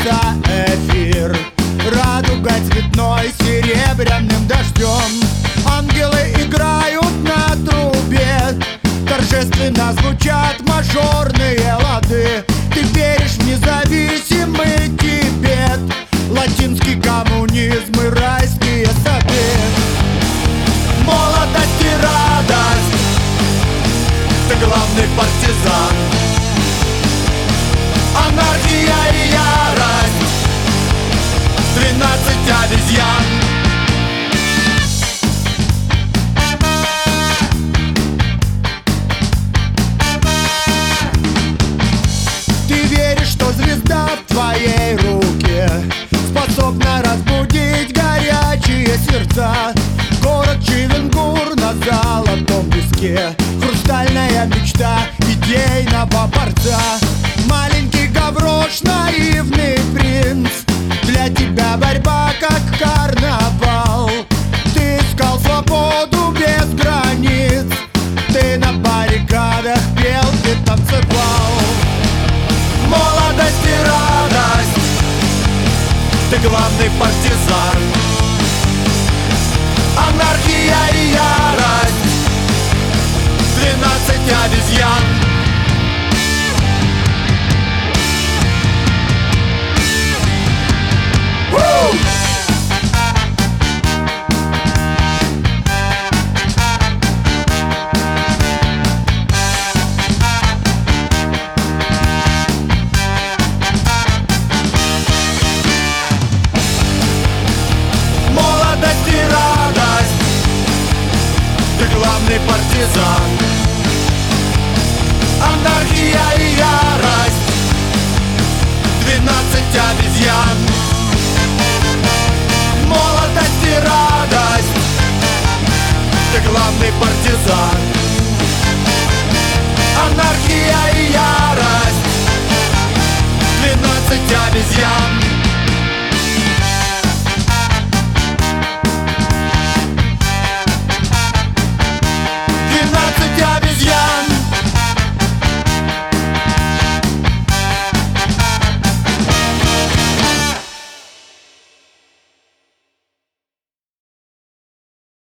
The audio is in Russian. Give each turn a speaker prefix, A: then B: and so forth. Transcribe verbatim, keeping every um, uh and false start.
A: это эфир. Радуга цветной серебряным дождем. Ангелы играют на трубе, торжественно звучат мажорные лады. Ты веришь в независимый Тибет, латинский коммунизм и райские сады. Молодость и радость, ты главный партизан. Анархия и ярость, двенадцать обезьян. Ты веришь, что звезда в твоей руке способна разбудить горячие сердца. Город Чивенгур на золотом песке, хрустальная мечта идейного борца. Маленький Гаврош, наивный принц, для тебя борьба как карнавал. Ты искал свободу без границ, ты на баррикадах пел, ты танцевал. Молодость и радость, ты главный партизан. Анархия и ярость, двенадцать обезьян. Главный партизан. Анархия и ярость, двенадцать обезьян. Молодость и радость, ты главный партизан.